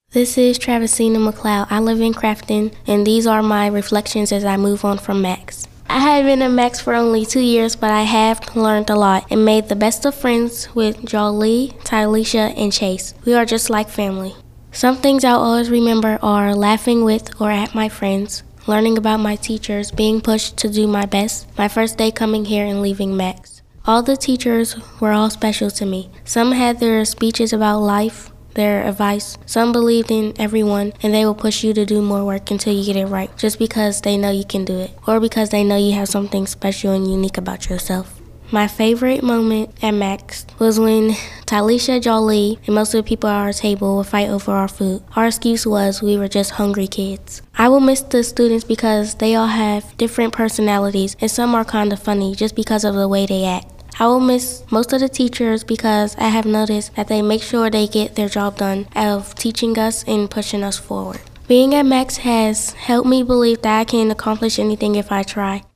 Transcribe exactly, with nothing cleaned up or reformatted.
This is Travisina McLeod. I live in Crafton, and these are my reflections as I move on from Max. I have been at Max for only two years, but I have learned a lot and made the best of friends with Jolie, Tylisha, and Chase. We are just like family. Some things I'll always remember are laughing with or at my friends, learning about my teachers, being pushed to do my best, my first day coming here and leaving Max. All the teachers were all special to me. Some had their speeches about life, their advice. Some believed in everyone, and they will push you to do more work until you get it right, just because they know you can do it, or because they know you have something special and unique about yourself. My favorite moment at Max was when Tylisha, Jolie, and most of the people at our table would fight over our food. Our excuse was we were just hungry kids. I will miss the students because they all have different personalities, and some are kind of funny just because of the way they act. I will miss most of the teachers because I have noticed that they make sure they get their job done of teaching us and pushing us forward. Being at Max has helped me believe that I can accomplish anything if I try.